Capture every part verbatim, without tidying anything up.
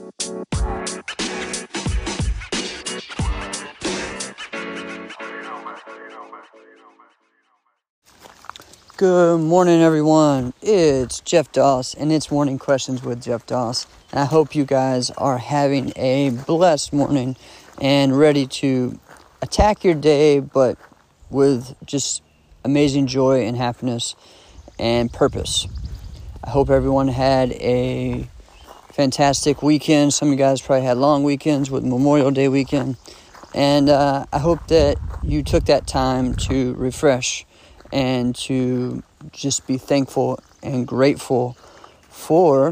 Good morning, everyone. It's Jeff Doss, and it's Morning Questions with Jeff Doss. And I hope you guys are having a blessed morning and ready to attack your day, but with just amazing joy and happiness and purpose. I hope everyone had a fantastic weekend. Some of you guys probably had long weekends with Memorial Day weekend. And uh, I hope that you took that time to refresh and to just be thankful and grateful for,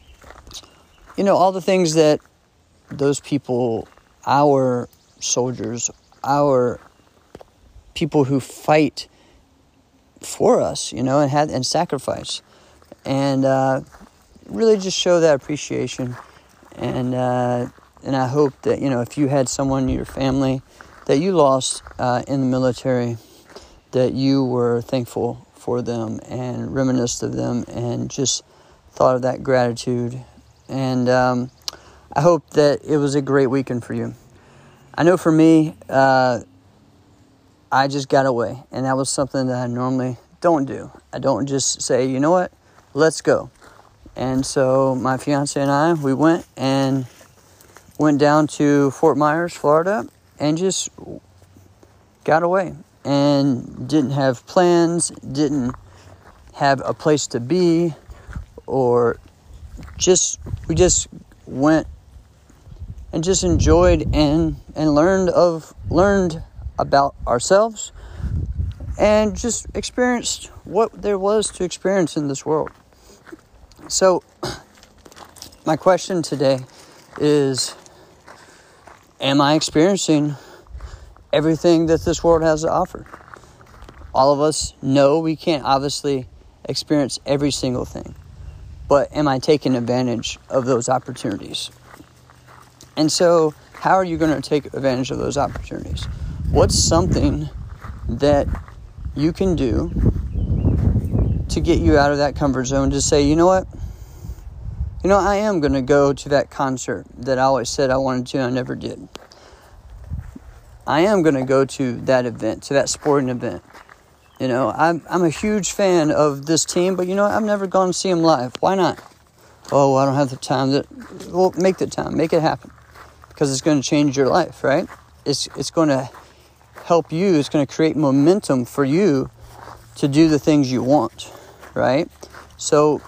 you know, all the things that those people, our soldiers, our people who fight for us, you know, and had and sacrifice, and uh, really just show that appreciation. And uh, and I hope that, you know, if you had someone in your family that you lost uh, in the military, that you were thankful for them and reminisced of them and just thought of that gratitude. And um, I hope that it was a great weekend for you. I know for me, uh, I just got away, and that was something that I normally don't do. I don't just say, you know what, let's go. And so my fiance and I, we went and went down to Fort Myers, Florida, and just got away. And didn't have plans, didn't have a place to be, or just, we just went and just enjoyed and, and learned of, learned about ourselves and just experienced what there was to experience in this world. So, my question today is, am I experiencing everything that this world has to offer? All of us know we can't obviously experience every single thing, but am I taking advantage of those opportunities? And so, how are you going to take advantage of those opportunities? What's something that you can do to get you out of that comfort zone to say, you know what? You know, I am going to go to that concert that I always said I wanted to and I never did. I am going to go to that event, to that sporting event. You know, I'm I'm a huge fan of this team, but you know, I've never gone to see them live. Why not? Oh, I don't have the time. That well, make the time, make it happen, because it's going to change your life, right? It's it's going to help you. It's going to create momentum for you to do the things you want, right? So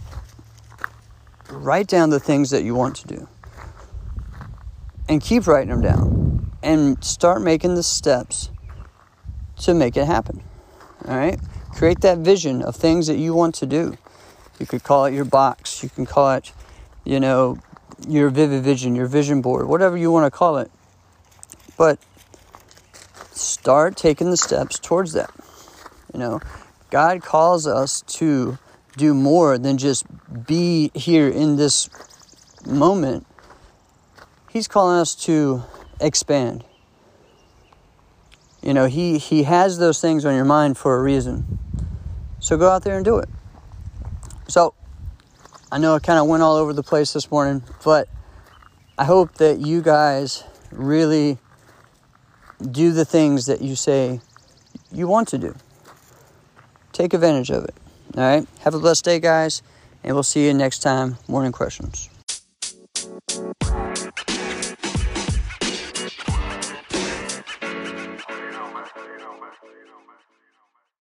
write down the things that you want to do, and keep writing them down. And start making the steps to make it happen. All right? Create that vision of things that you want to do. You could call it your box. You can call it, you know, your vivid vision, your vision board, whatever you want to call it. But start taking the steps towards that. You know, God calls us to do more than just be here in this moment. He's calling us to expand. You know, he, he has those things on your mind for a reason. So go out there and do it. So, I know I kind of went all over the place this morning, but I hope that you guys really do the things that you say you want to do. Take advantage of it. All right? Have a blessed day, guys, and we'll see you next time. Morning Questions.